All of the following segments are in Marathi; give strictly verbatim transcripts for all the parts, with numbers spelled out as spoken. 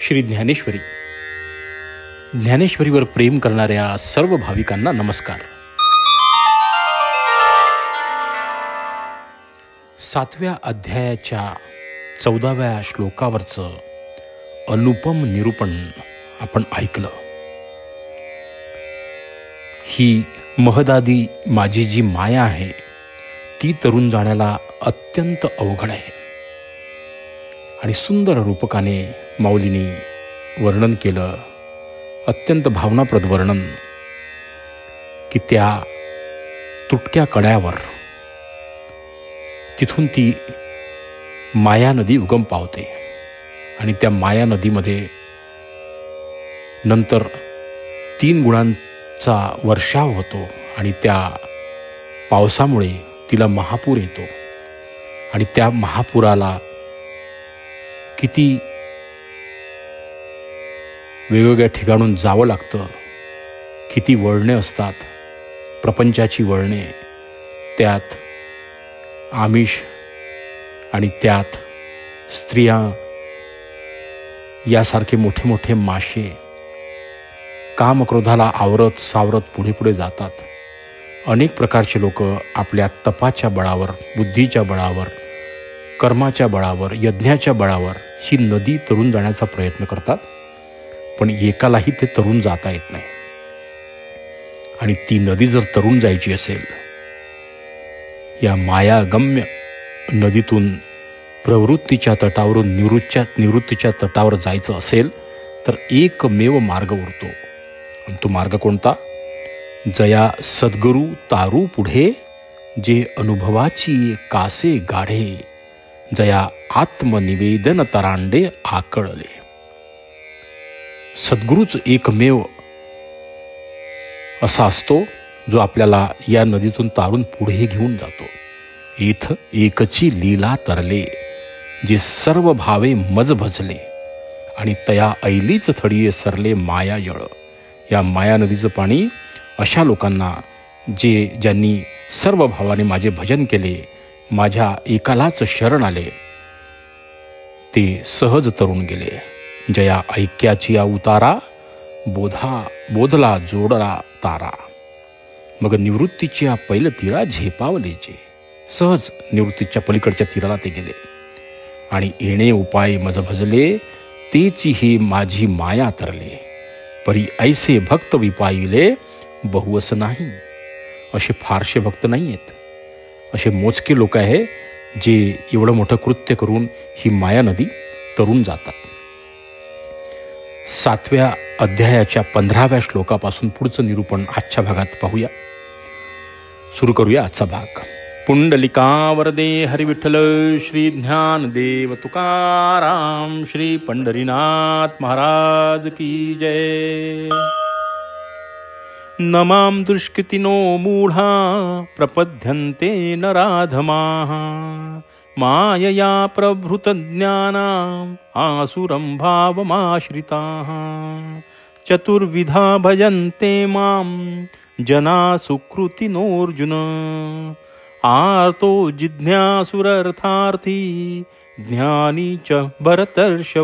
श्री ज्ञानेश्वरी. ज्ञानेश्वरीवर प्रेम करणाऱ्या सर्व भाविकांना नमस्कार. सातव्या अध्यायाच्या चौदाव्या श्लोकावरचं अनुपम निरूपण आपण ऐकलं. ही महदादी माझी जी माया आहे ती तरुण जाण्याला अत्यंत अवघड आहे आणि सुंदर रूपकाने माऊलीने वर्णन केलं, अत्यंत भावनाप्रद वर्णन, की त्या तुटक्या कड्यावर तिथून ती माया नदी उगम पावते आणि त्या माया नदीमध्ये नंतर तीन गुणांचा वर्षाव होतो आणि त्या पावसामुळे तिला महापूर येतो आणि त्या महापुराला किती वेगवेगळ्या ठिकाणून जावं लागतं, किती वळणे असतात, प्रपंचाची वळणे, त्यात आमिष आणि त्यात स्त्रिया यासारखे मोठे मोठे मासे कामक्रोधाला आवरत सावरत पुढे पुढे जातात. अनेक प्रकारचे लोक आपल्या तपाच्या बळावर, बुद्धीच्या बळावर, कर्माच्या बळावर, यज्ञाच्या बळावर ही नदी तरून जाण्याचा प्रयत्न करतात, पण एकालाही ते तरून जाता येत नाही. आणि ती नदी जर तरून जायची असेल, या मायागम्य नदीतून प्रवृत्तीच्या तटावरून निवृत्तीच्या निवृत्तीच्या तटावर जायचं असेल तर एकमेव मार्ग उरतो. आणि तो मार्ग कोणता? जया सद्गुरू तारू पुढे, जे अनुभवाची कासे गाढे, जया आत्मनिवेदन तरांडे आकळले. सद्गुरूच एकमेव असा असतो जो आपल्याला या नदीतून तारून पुढे घेऊन जातो. इथ एकची लीला तरले, जे सर्व भावे मज भजले, आणि तया ऐलीच थडिये सरले माया जळ. या माया नदीचं पाणी अशा लोकांना जे ज्यांनी सर्व भावाने माझे भजन केले, माझ्या एकालाच शरण आले, ते सहज तरुण गेले. जया ऐक्याची या उतारा, बोधा बोधला जोडला तारा. मग निवृत्तीच्या पैल तीरा झेपावलेचे. सहज निवृत्तीच्या पलीकडच्या तीराला ते गेले आणि येणे उपाय मज भजले, तेची ही माझी माया तरले. परी ऐसे भक्त विपाईले, बहुअस नाही. असे फारसे भक्त नाही आहेत, असे मोजके लोक आहे जे एवढं मोठं कृत्य करून ही माया नदी तरून जातात. सातव्या अध्यायाच्या पंधराव्या श्लोकापासून पुढचं निरूपण आजच्या भागात पाहूया. सुरू करूया आजचा भाग. पुंडलिका वरदे हरी विठ्ठल श्री ज्ञानदेव तुकाराम श्री पंढरीनाथ महाराज की जय. नमाम दुष्कृतिनो मूढा प्रपद्यन्ते नराधमाः, मायया प्रभृत ज्ञानाम् आसुरं भावमाश्रिताः. चतुर्विधा भजन्ते मां जना सुकृतिनोऽर्जुन, आर्तो जिज्ञासुरर्थार्थी ज्ञानी च भरतर्षभ.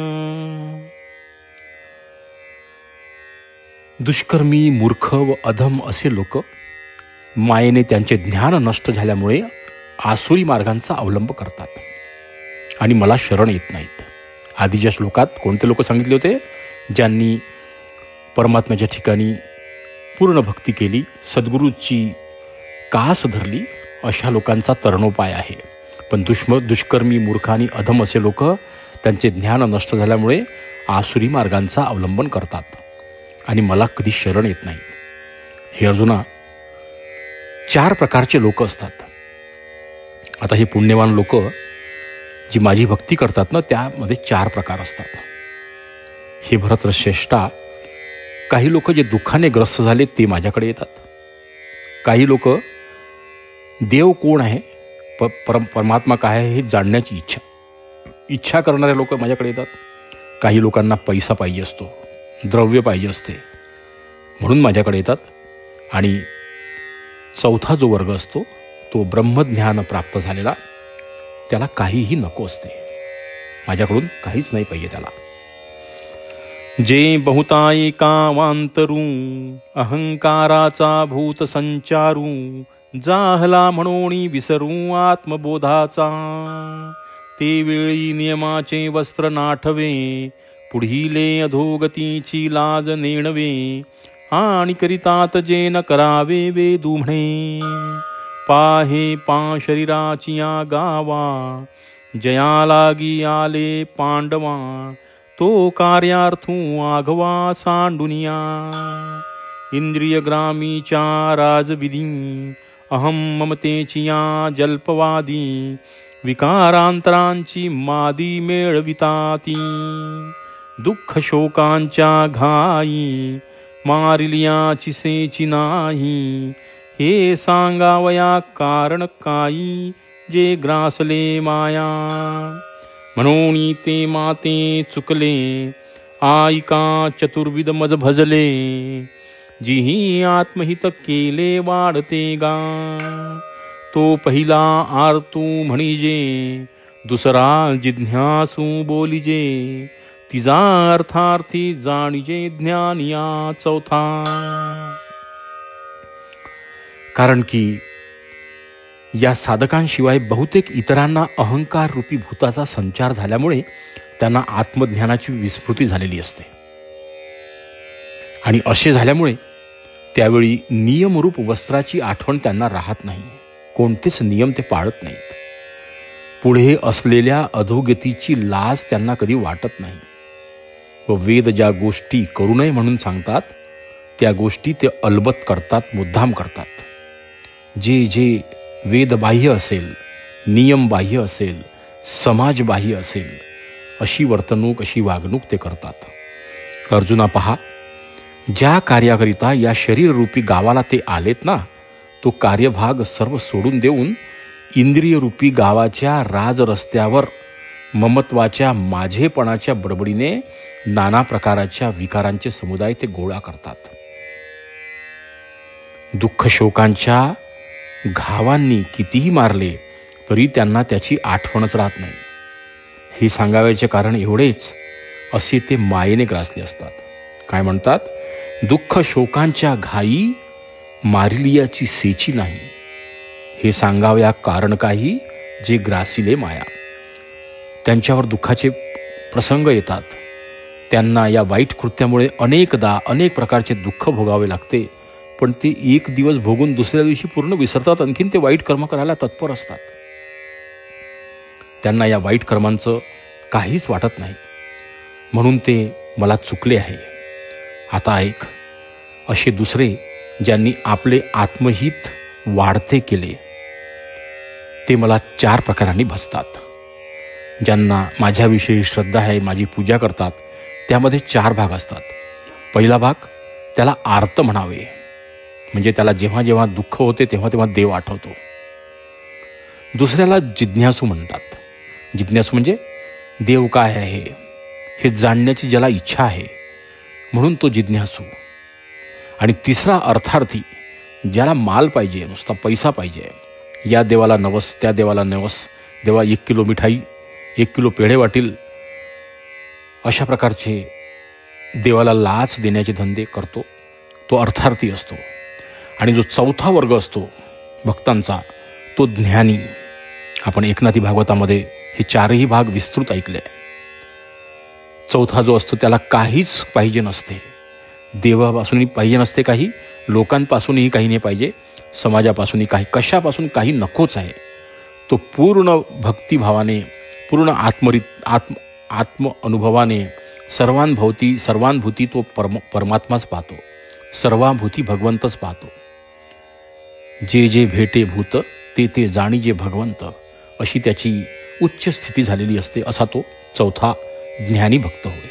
दुष्कर्मी, मूर्ख व अधम असे लोक मायेने त्यांचे ज्ञान नष्ट झाल्यामुळे आसुरी मार्गांचा अवलंब करतात आणि मला शरण येत नाहीत. आधीच्या श्लोकात कोणते लोक सांगितले होते? ज्यांनी परमात्म्याच्या ठिकाणी पूर्ण भक्ती केली, सद्गुरूची कास धरली, अशा लोकांचा तरणोपाय आहे. पण दुष्म दुष्कर्मी, मूर्ख आणि अधम असे लोक त्यांचे ज्ञान नष्ट झाल्यामुळे आसुरी मार्गांचा अवलंबन करतात आणि मला कधी शरण येत नाही. हे अर्जुना, चार प्रकारचे लोक असतात. आता हे पुण्यवान लोक जी माझी भक्ती करतात ना, त्यामध्ये चार प्रकार असतात. हे भरतश्रेष्ठा, काही लोक जे दुःखाने ग्रस्त झाले ते माझ्याकडे येतात. काही लोक देव कोण आहे, प पर परमात्मा काय आहे हे जाणण्याची इच्छा इच्छा करणारे लोक माझ्याकडे येतात. काही लोकांना पैसा पाहिजे असतो, द्रव्य पाहिजे असते, म्हणून माझ्याकडे येतात. आणि चौथा जो वर्ग असतो तो ब्रह्मज्ञान प्राप्त झालेला, त्याला काहीही नको असते, माझ्याकडून काहीच नाही पाहिजे त्याला. जे बहुता एकावांतरू अहंकाराचा भूत संचारू जाहला म्हणून विसरू आत्मबोधाचा ते वेळी नियमाचे वस्त्र नाठवे पुढीले अधोगतीची लाज नेणवे आणि करितात जे न करावे वेदू म्हणे पाहे पा शरीराची या गावा जया लागी आले पांडवा तो कार्यार्थू आघवा सांडुनिया इंद्रिय ग्रामीच्या राजविधी अहम ममतेची या जल्पवादी विकारांतरांची मादी मेळविताती दुःख शोकांच्या घाई मारिलियाची सेची नाही हे सांगावया कारण काही जे ग्रासले माया म्हणून ते माते चुकले आईका चतुर्विध मज भजले जिही आत्महित केले वाढते गा तो पहिला आरतू म्हणिजे दुसरा जिज्ञासू बोलिजे तिजा अर्थार्थी जाणिजे ज्ञानिया चौथा कारण की या साधकांशिवाय बहुतेक इतरांना अहंकार रूपी भूताचा संचार झाल्यामुळे त्यांना आत्मज्ञानाची विस्मृती झालेली असते आणि असे झाल्यामुळे त्यावेळी नियमरूप वस्त्राची आठवण त्यांना राहत नाही कोणतेच नियम ते पाळत नाहीत पुढे असलेल्या अधोगतीची लाज त्यांना कधी वाटत नाही व वेद ज्या गोष्टी करू नये म्हणून सांगतात त्या गोष्टी ते अलबत करतात मुद्दाम करतात जे जे वेदबाह्य असेल नियमबाह्य असेल समाजबाह्य असेल अशी वर्तणूक अशी वागणूक ते करतात अर्जुना पहा ज्या कार्याकरिता या शरीररूपी गावाला ते आलेत ना तो कार्यभाग सर्व सोडून देऊन इंद्रियरूपी गावाच्या राजरस्त्यावर ममत्वाच्या माझेपणाच्या बडबडीने नाना प्रकाराच्या विकारांचे समुदाय ते गोळा करतात दुःख शोकांच्या घावांनी कितीही मारले तरी त्यांना त्याची आठवणच राहत नाही हे सांगावयाचे कारण एवढेच असे ते मायेने ग्रासले असतात काय म्हणतात दुःख शोकांच्या घाई मारिलियाची सेची नाही हे सांगावया कारण काही जे ग्रासिले माया त्यांच्यावर दुःखाचे प्रसंग येतात त्यांना या वाईट कृत्यामुळे अनेकदा अनेक प्रकारचे दुःख भोगावे लागते पण ते एक दिवस भोगून दुसऱ्या दिवशी पूर्ण विसरतात आणखीन ते वाईट कर्म करायला तत्पर असतात त्यांना या वाईट कर्मांचं काहीच वाटत नाही म्हणून ते मला चुकले आहे आता ऐक असे दुसरे ज्यांनी आपले आत्महित वाढते केले ते मला चार प्रकारांनी भसतात ज्यांना माझ्याविषयी श्रद्धा आहे माझी पूजा करतात त्यामध्ये चार भाग असतात पहिला भाग त्याला आर्त म्हणावे म्हणजे त्याला जेव्हा जेव्हा दुःख होते तेव्हा तेव्हा देव आठवतो दुसऱ्याला जिज्ञासू म्हणतात जिज्ञासू म्हणजे देव काय आहे हे जाणण्याची ज्याला इच्छा आहे म्हणून तो जिज्ञासू आणि तिसरा अर्थार्थी ज्याला माल पाहिजे नुसता पैसा पाहिजे या देवाला नवस त्या देवाला नवस देवा एक किलो मिठाई एक किलो पेढे वाटील अशा प्रकारचे देवाला लाच देण्याचे धंदे करतो तो अर्थार्थी असतो आणि जो चौथा वर्ग असतो भक्तांचा तो ज्ञानी आपण एकनाथी भागवतामध्ये हे चारही भाग विस्तृत ऐकले चौथा जो असतो त्याला काहीच पाहिजे नसते देवापासूनही पाहिजे नसते काही लोकांपासूनही काही नाही पाहिजे समाजापासूनही काही कशापासून काही नकोच आहे तो पूर्ण भक्तिभावाने पूर्ण आत्मरित आत्म आत्म अनुभवाने सर्वांभोवती सर्वांभूती तो परम परमात्माच पाहतो सर्वाभूती भगवंतच पाहतो जे जे भेटे भूत ते ते जाणी जे भगवंत अशी त्याची उच्च स्थिती झालेली असते असा तो चौथा ज्ञानी भक्त होय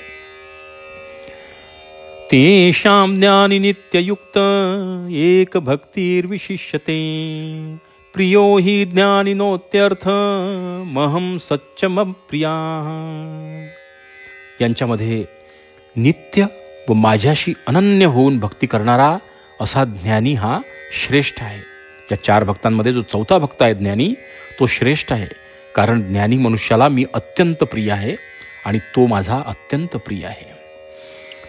तेषां ज्ञानी नित्ययुक्त एक भक्तिर्विशिष्यते प्रियो हि ज्ञानिनोत्यर्थ महम सच्चम प्रिया यांच्यामध्ये नित्य व माझ्याशी अनन्य होऊन भक्ती करणारा असा ज्ञानी हा श्रेष्ठ आहे या चार भक्तांमध्ये जो चौथा भक्त आहे ज्ञानी तो श्रेष्ठ आहे कारण ज्ञानी मनुष्याला मी अत्यंत प्रिय आहे आणि तो माझा अत्यंत प्रिय आहे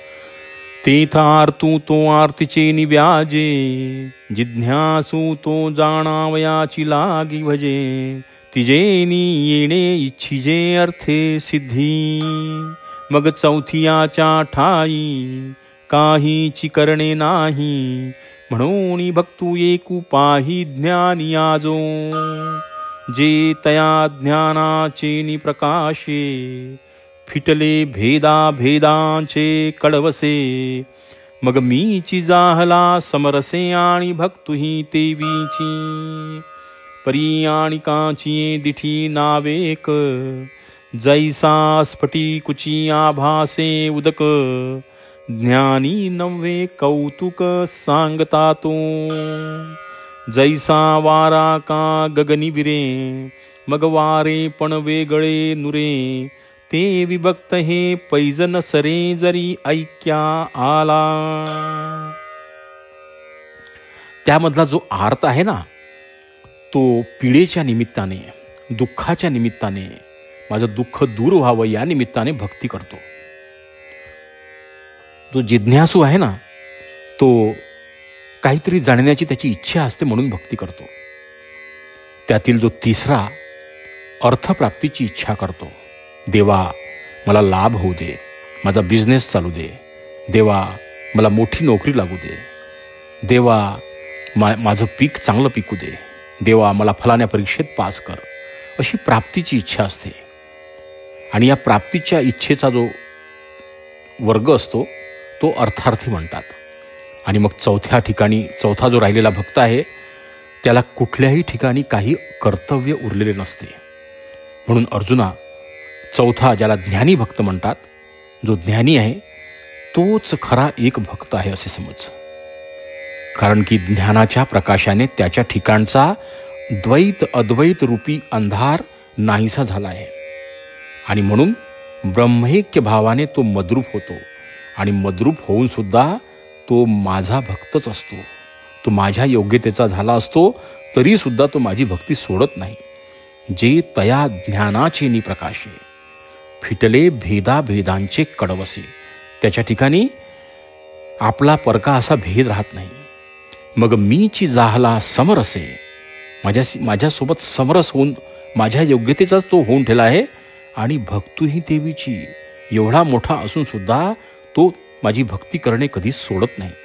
तेथार्तू तो आर्तीचे निव्याजे, जिज्ञासू तो जाणावयाची लागी भजे, तिजेनी येणे इच्छिजे अर्थे सिद्धी. मग चौथियाच्या ठाई काहीची करणे नाही, म्हणून भक्तू एकू पाही ज्ञानी आजो. जे तया ज्ञानाचे निप्रकाशे, फिटले भेदा भेदांचे कडवसे. मग मीची जाहला समरसे आणि भक्तुही तेवीची. परी आणि कांची दिठी नावेक, जैसा स्फटिकुची आभासे उदक. ज्ञानी नव्हे कौतुक सांगता तो, जैसा वारा का गगनी विरे. मग वारे पण वेगळे नुरे, ते विभक्त हे पैजन सरे जरी ऐक्या आला. त्यामधला जो आर्त आहे ना, तो पीडेच्या निमित्ताने, दुःखाच्या निमित्ताने, माझं दुःख दूर व्हावं या निमित्ताने भक्ती करतो. जो जिज्ञासू आहे ना, तो काहीतरी जाणण्याची त्याची इच्छा असते म्हणून भक्ती करतो. त्यातील जो तिसरा अर्थप्राप्तीची इच्छा करतो. देवा मला लाभ होऊ दे, माझा बिझनेस चालू दे, देवा मला मोठी नोकरी लागू दे, देवा मा माझं पीक चांगलं पिकू दे, देवा मला फलाण्या परीक्षेत पास कर, अशी प्राप्तीची इच्छा असते. आणि या प्राप्तीच्या इच्छेचा जो वर्ग असतो तो अर्थार्थी म्हणतात. आणि मग चौथ्या ठिकाणी, चौथा जो राहिलेला भक्त आहे, त्याला कुठल्याही ठिकाणी काही कर्तव्य उरलेले नसते. म्हणून अर्जुना, चौथा ज्याला ज्ञानी भक्त म्हणतात, जो ज्ञानी आहे तोच खरा एक भक्त आहे असे समज. कारण की ज्ञानाच्या प्रकाशाने त्याच्या ठिकाणचा द्वैत अद्वैत रूपी अंधार नाहीसा झाला आहे. आणि म्हणून ब्रह्मैक्य भावाने तो मद्रूप होतो. आणि मद्रूप होऊन सुद्धा तो माझा भक्तच असतो. तो माझ्या योग्यतेचा झाला असतो तरी सुद्धा तो माझी भक्ती सोडत नाही. जे तया ज्ञानाचे निप्रकाशे, फिटले भेदा भेदांचे कडवसे. त्याच्या ठिकाणी आपला परका असा भेद राहत नाही. मग मीची जाहला समरसे, माझ्या माझ्यासोबत समरस होऊन माझ्या योग्यतेचाच तो होऊन ठेला आहे. आणि भक्तूही देवीची, एवढा मोठा असून सुद्धा तो माझी भक्ती करणे कधीच सोडत नाही.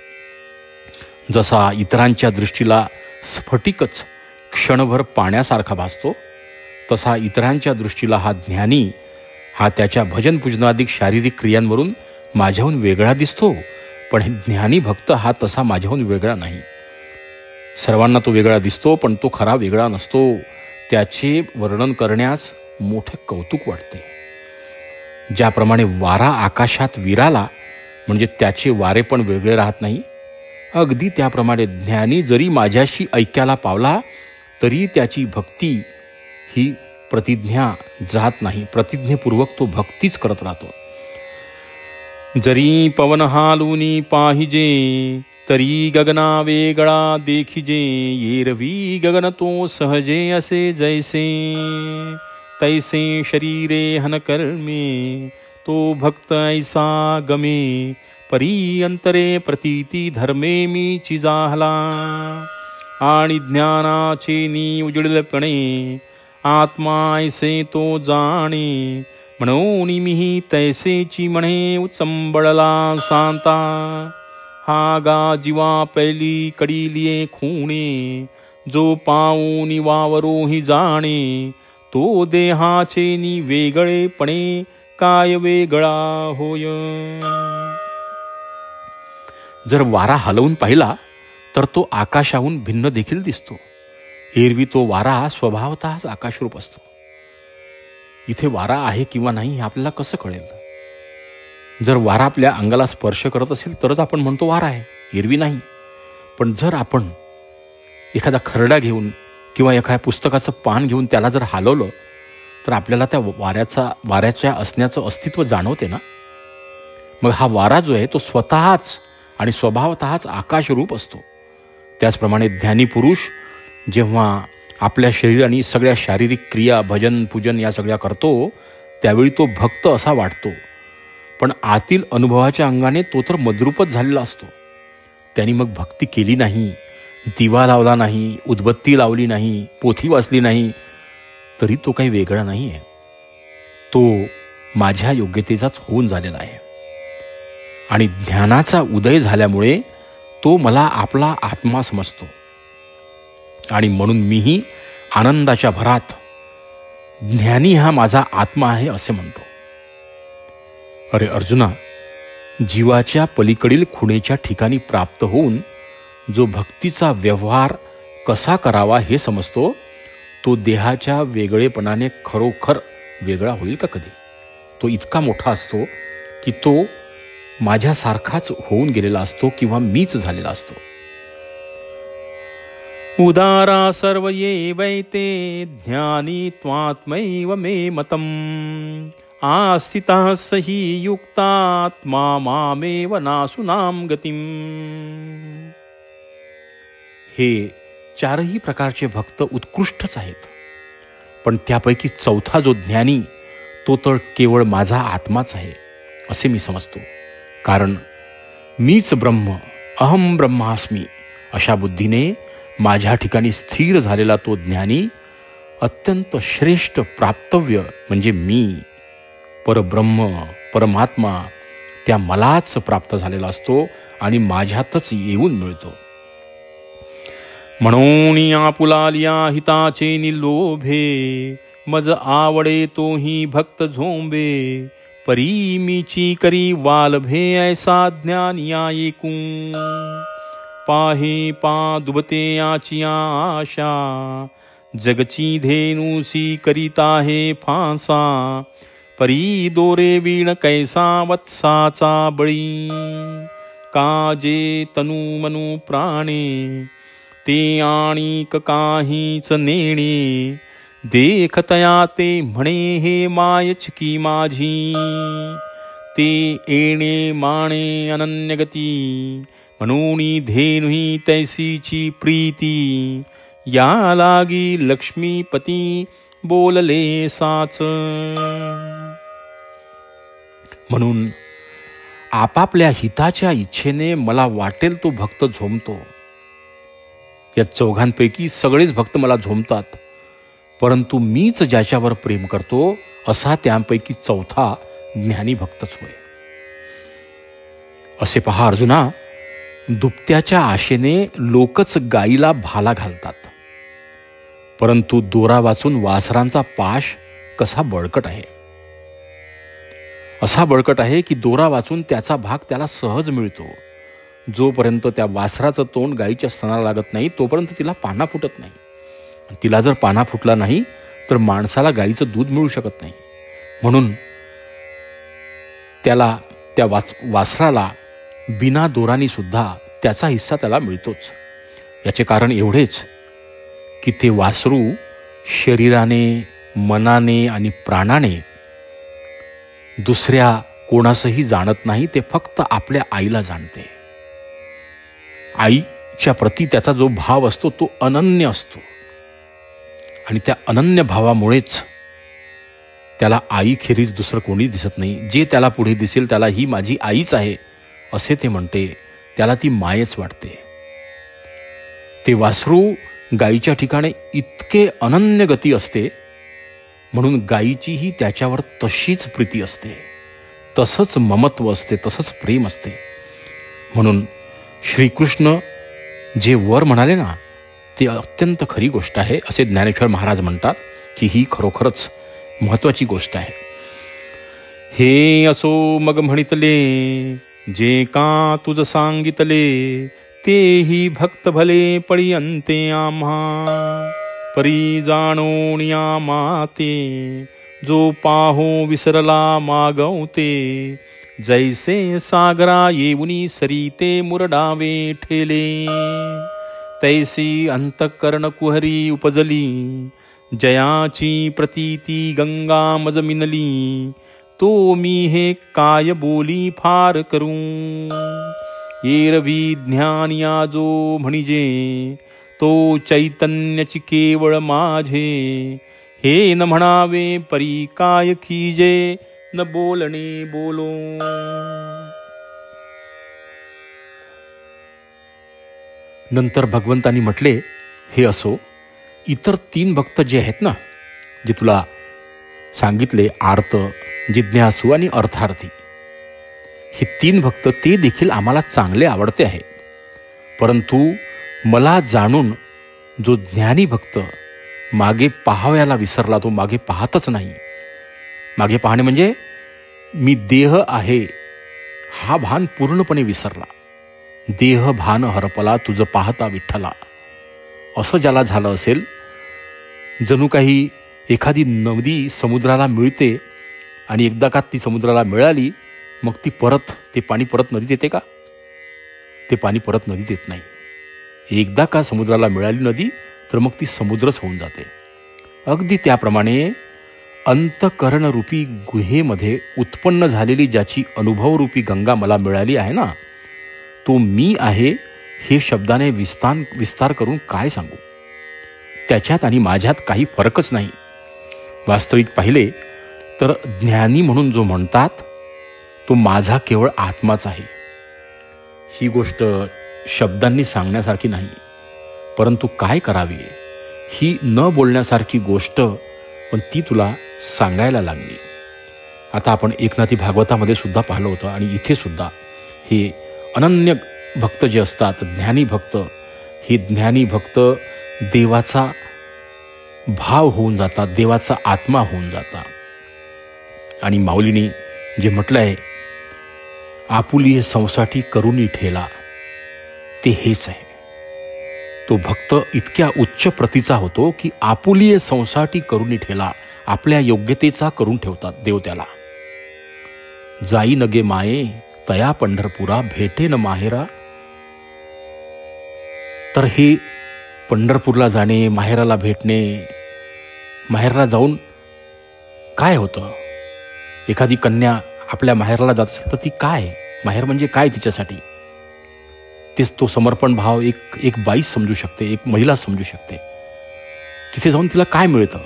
जसा इतरांच्या दृष्टीला स्फटिकच क्षणभर पाण्यासारखा भासतो, तसा इतरांच्या दृष्टीला हा ज्ञानी, हा त्याच्या भजन पूजनाधिक शारीरिक क्रियांवरून माझ्याहून वेगळा दिसतो. पण ज्ञानी भक्त हा तसा माझ्याहून वेगळा नाही. सर्वांना तो वेगळा दिसतो, पण तो खरा वेगळा नसतो. त्याचे वर्णन करण्यास मोठे कौतुक वाटते. ज्याप्रमाणे वारा आकाशात विराला म्हणजे त्याचे वारे पण वेगळे राहत नाही, अगदी त्याप्रमाणे ज्ञानी जरी माझ्याशी ऐक्याला पावला तरी त्याची भक्ती ही प्रतिज्ञा जात नाही. प्रतिज्ञेपूर्वक तो भक्तीच करत राहतो. जरी पवन हालूनी पाहिजे, तरी गगना वेगळा देखिजे. एरवी गगन तो सहजे असे जैसे, तैसे शरीरे हन कर्मे. तो भक्त ऐसा गमे, परी अंतरे प्रतीती धर्मे मीची जाहला. आणि ज्ञानाचे नी उजळपणे, आत्मा ऐसे तो जाणे. म्हणून मीही तैसेची म्हणे उचंबळला सांता. हा गा जीवा पैली कडिलिये खूणे, जो पाऊनी वावरोही जाणे. तो देहाचे नी वेगळेपणे, काय वेगळा होय. जर वारा हलवून पाहिला तर तो आकाशाहून भिन्न देखील दिसतो. एरवी तो वारा स्वभावतःच आकाशरूप असतो. इथे वारा आहे किंवा नाही हे आपल्याला कसं कळेल? जर वारा आपल्या अंगाला स्पर्श करत असेल तरच आपण म्हणतो वारा आहे, एरवी नाही. पण जर आपण एखादा खरडा घेऊन किंवा एखाद्या पुस्तकाचं पान घेऊन त्याला जर हलवलं तर आपल्याला त्या वाऱ्याचा वाऱ्याच्या असण्याचं अस्तित्व जाणवते ना. मग हा वारा जो आहे तो स्वतःच आणि स्वभावतःच आकाशरूप असतो. त्याचप्रमाणे ज्ञानी पुरुष जेव्हा आपल्या शरीराने सगळ्या शारीरिक क्रिया, भजन पूजन या सगळ्या करतो, त्यावेळी तो भक्त असा वाटतो. पण आतील अनुभवाच्या अंगाने तो तर मद्रूपच झालेला असतो. त्यांनी मग भक्ती केली नाही, दिवा लावला नाही, उदबत्ती लावली नाही, पोथी वाचली नाही, तरी तो काही वेगळा नाही आहे. तो माझ्या योग्यतेचाच होऊन झालेला आहे. आणि ज्ञानाचा उदय झाल्यामुळे तो मला आपला आत्मा समजतो. आणि म्हणून मीही आनंदाच्या भरात ज्ञानी हा माझा आत्मा आहे असे म्हणतो. अरे अर्जुना, जीवाच्या पलीकडील खुणेच्या ठिकाणी प्राप्त होऊन जो भक्तीचा व्यवहार कसा करावा हे समजतो, तो देहाच्या वेगळेपणाने खरोखर वेगळा होईल का कधी? तो इतका मोठा असतो की तो माझ्यासारखाच होऊन गेलेला असतो किंवा मीच झालेला असतो. उदारा सर्व ये वैते ज्ञानी त्वात्मैव मे मतम् आस्थितः सही युक्तात्मा मामेव नासुनाम गतिम्. हे चारही प्रकारचे भक्त उत्कृष्टच आहेत, पण त्यापैकी चौथा जो ज्ञानी तो तर केवळ माझा आत्माच आहे असे मी समजतो. कारण मीच ब्रह्म, अहम ब्रह्मास्मी अशा बुद्धीने माझ्या ठिकाणी स्थिर झालेला तो ज्ञानी अत्यंत श्रेष्ठ प्राप्तव्य म्हणजे मी परब्रह्म परमात्मा त्या मलाच प्राप्त झालेला असतो आणि माझ्यातच येऊन मिळतो. म्हणून आपुलालिया हिताचे निलोभे मज आवडे तोही भक्त झोंबे परी मीची करी वालभे ऐसा ज्ञानिया ऐकून पाहे पा दुबते आची आशा जगची धेनुसी करिता हे फांसा परी दोरे वीण कैसा वत्साचा बळी काजे तनु मनु प्राणे ते आणिक काहीच नेणे देखतया ते म्हणे हे मायचकी माझी ते येणे माणे अनन्यगती म्हणून धेनुही तैसीची प्रीती या लागी लक्ष्मीपती बोलले साच. म्हणून आपापल्या हिताच्या इच्छेने मला वाटेल तो भक्त झोमतो. या चौघांपैकी सगळेच भक्त मला झोमतात, परंतु मीच ज्याच्यावर प्रेम करतो असा त्यांपैकी चौथा ज्ञानी भक्तच होय. असे पहा अर्जुना, दुपत्याच्या आशेने लोकच गाईला भाला घालतात, परंतु दोरा वाचून वासरांचा पाश कसा बळकट आहे. असा बळकट आहे की दोरा वाचून त्याचा भाग त्याला सहज मिळतो. जोपर्यंत त्या वासराचं तोंड गाईच्या स्तनाला लागत नाही तोपर्यंत तिला पाना फुटत नाही. तिला जर पाना फुटला नाही तर माणसाला गाईचं दूध मिळू शकत नाही. म्हणून त्याला त्या वाच वासराला बिना दोरानी सुद्धा त्याचा हिस्सा त्याला मिळतोच. याचे कारण एवढेच की ते वासरू शरीराने मनाने आणि प्राणाने दुसऱ्या कोणासही जाणत नाही. ते फक्त आपल्या आईला जाणते. आईच्या प्रती त्याचा जो भाव असतो तो अनन्य असतो आणि त्या अनन्य भावामुळेच त्याला आईखेरीज दुसरं कोणी दिसत नाही. जे त्याला पुढे दिसेल त्याला ही माझी आईच आहे असे ते म्हणते. त्याला ती मायच वाटते. ते वासरू गाईच्या ठिकाणी इतके अनन्य गती असते म्हणून गाईचीही त्याच्यावर तशीच प्रीती असते, तसंच ममत्व असते, तसंच प्रेम असते. म्हणून श्रीकृष्ण जे वर म्हणाले ना ती अत्यंत खरी गोष्ट आहे असे ज्ञानेश्वर महाराज म्हणतात की ही खरोखरच महत्वाची गोष्ट आहे. हे असो मग म्हणितले जे का तुझ सांगितले तेही भक्त भले पळी अंते आम्हा परी जाणोनिया माते जो पाहो विसरला मागवते जैसे सागरा येऊनी सरीते मुरडावे ठेले तैसी अंतःकरण कुहरी उपजली जयाची प्रतीती गंगा मज मिनली तो मी हे काय बोली फार करू एरवी ज्ञानिया जो म्हणजे तो चैतन्यची केवळ माझे हे न म्हणावे परी काय खीजे न बोलणे बोलो. नंतर भगवंतांनी म्हटले, हे असो, इतर तीन भक्त जे आहेत ना, जे तुला सांगितले, आर्त, जिज्ञासू आणि अर्थार्थी, हे तीन भक्त ते देखील आम्हाला चांगले आवडते आहे. परंतु मला जाणून जो ज्ञानी भक्त मागे पाहावयाला विसरला, तो मागे पाहतच नाही. मागे पाहणे म्हणजे मी देह आहे हा भान पूर्णपणे विसरला. देह भान हरपला तुझं पाहता विठ्ठला. असं ज्याला झालं असेल, जणू काही एखादी नदी समुद्राला मिळते आणि एकदा का ती समुद्राला मिळाली मग ती परत ते पाणी परत नदीत येते का? ते पाणी परत नदीत येत नाही. एकदा का समुद्राला मिळाली नदी तर मग ती समुद्रच होऊन जाते. अगदी त्याप्रमाणे अंतकरणरूपी गुहेमध्ये उत्पन्न झालेली ज्याची अनुभवरूपी गंगा मला मिळाली आहे ना, तो मी आहे हे शब्दाने विस्तार विस्तार करून काय सांगू. त्याच्यात आणि माझ्यात काही फरकच नाही. वास्तविक पाहिले तर ज्ञानी म्हणून जो म्हणतात तो माझा केवळ आत्माच आहे. ही गोष्ट शब्दांनी सांगण्यासारखी नाही, परंतु काय करावे ही न बोलण्यासारखी गोष्ट, पण ती तुला सांगायला लागली. आता आपण एकनाथी भागवतामध्ये सुद्धा पाहिलं होतं आणि इथे सुद्धा हे अनन्य भक्त जे असतात, ज्ञानी भक्त, हे ज्ञानी भक्त देवाचा भाव होऊन जातात, देवाचा आत्मा होऊन जातात. आणि माऊलीने जे म्हटलं आहे, आपुली संसाठी करुणी ठेला, ते हेच आहे. तो भक्त इतक्या उच्च प्रतीचा होतो की आपुलीय संसाठी करुणी ठेला, आपल्या योग्यतेचा करून ठेवतात देव त्याला. जाई नगे माये तया पंढरपुरा, भेटे न माहेरा. तर हे पंढरपूरला जाणे, माहेराला भेटणे, माहेरला जाऊन काय होतं? एखादी कन्या आपल्या माहेरला जात असेल तर ती काय, माहेर म्हणजे काय तिच्यासाठी, तेच तो समर्पण भाव एक एक बाई समजू शकते, एक महिला समजू शकते. तिथे जाऊन तिला काय मिळतं?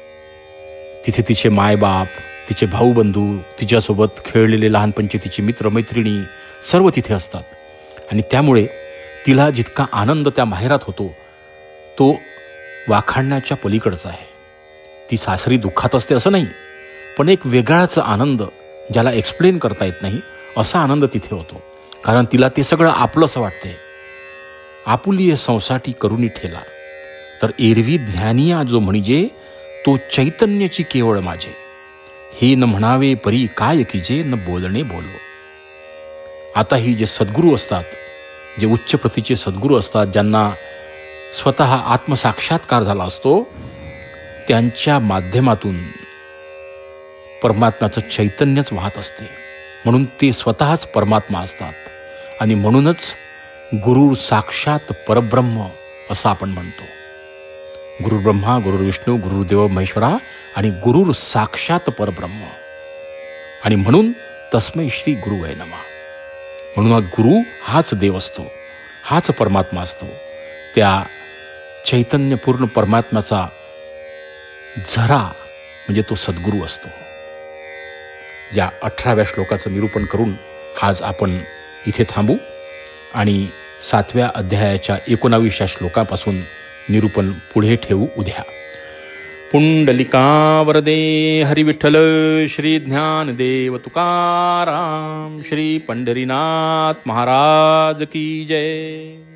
तिथे तिचे मायबाप, तिचे भाऊ बंधू, तिच्यासोबत खेळलेले लहानपणचे तिचे मित्र मैत्रिणी सर्व तिथे असतात. आणि त्यामुळे तिला जितका आनंद त्या माहेरात होतो तो वाखाणण्याच्या पलीकडचा आहे. ती सासरी दुःखात असते असं नाही, पण एक वेगळाच आनंद ज्याला एक्सप्लेन करता येत नाही असा आनंद तिथे होतो. कारण तिला ते सगळं आपलंसं वाटते. आपुलीय संसाठी करुणी ठेला, तर एरवी ज्ञानिया जो म्हणजे तो चैतन्याची केवळ माझे, हे न म्हणावे परी काय कीजे, न बोलणे बोलो. आता ही जे सद्गुरू असतात, जे उच्च प्रतीचे सद्गुरू असतात, ज्यांना स्वतः आत्मसाक्षात्कार झाला असतो, त्यांच्या माध्यमातून परमात्म्याचं चैतन्यच वाहत असते. म्हणून ते स्वतःच परमात्मा असतात. आणि म्हणूनच गुरु साक्षात परब्रह्म असं आपण म्हणतो. गुरु ब्रह्मा, गुरु विष्णू, गुरुदेव महेश्वरा आणि गुरु साक्षात परब्रह्म. आणि म्हणून तस्मै श्री गुरु वै नमः. म्हणून गुरु हाच देव असतो, हाच परमात्मा असतो. त्या चैतन्यपूर्ण परमात्म्याचा झरा म्हणजे तो सद्गुरू असतो. या अठराव्या श्लोकाचं निरूपण करून आज आपण इथे थांबू आणि सातव्या अध्यायाच्या एकोणावीसच्या श्लोकापासून निरूपण पुढे ठेवू उद्या. पुंडलिका वरदे हरी विठ्ठल श्री ज्ञानदेव तुकाराम श्री पंढरीनाथ महाराज की जय.